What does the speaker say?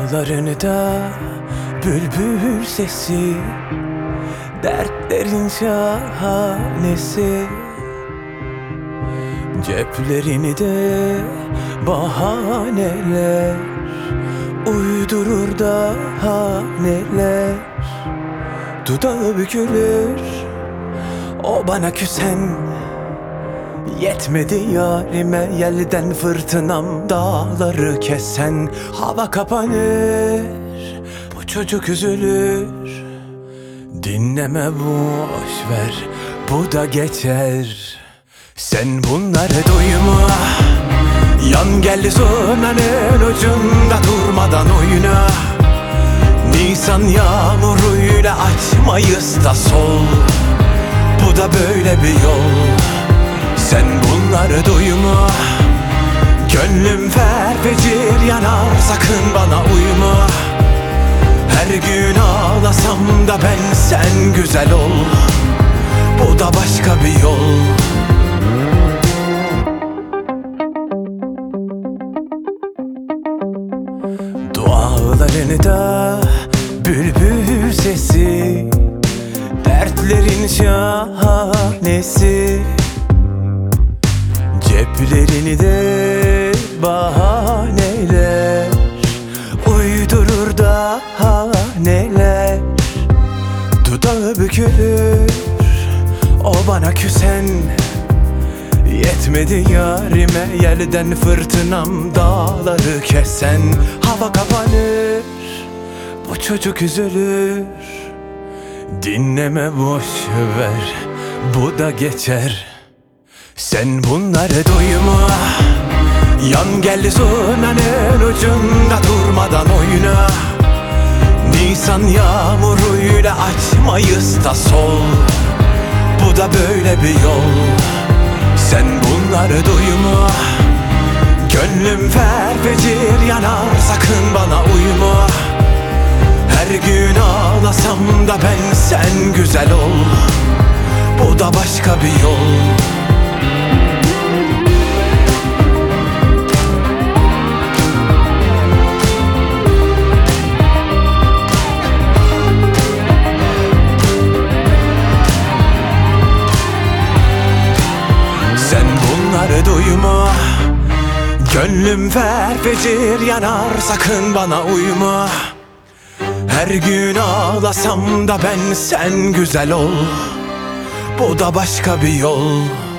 Dualarını da bülbül sesi, dertlerin şahanesi. Ceplerini de bahaneler uydurur daha neler. Dudağı bükülür o bana küsen, yetmedi yarime yelden fırtınam dağları kesen. Hava kapanır, bu çocuk üzülür, dinleme boş ver, bu da geçer. Sen bunları duyma, yan gel zurnanın ucunda durmadan oyna. Nisan yağmuruyla açmayız da sol, bu da böyle bir yol. Sen bunları duyma, gönlüm ferfecir yanar, sakın bana uyma. Her gün ağlasam da ben, sen güzel ol, bu da başka bir yol. Dualarını da bülbül sesi, dertlerin şahanesi. Ceplerini de bahaneler uydurur daha neler. Dudağı bükülür o bana küsen, yetmedi yarime yelden fırtınam dağları kesen. Hava kapanır, bu çocuk üzülür, dinleme boş ver, bu da geçer. Sen bunları duyma, yan gel zurnanın ucunda durmadan oyna. Nisan yağmuruyla açmayız da sol, bu da böyle bir yol. Sen bunları duyma, gönlüm ferfecir yanar, sakın bana uyma. Her gün ağlasam da ben, sen güzel ol, bu da başka bir yol. Duyma, gönlüm ferfecir yanar, sakın bana uyma. Her gün ağlasam da ben, sen güzel ol, bu da başka bir yol.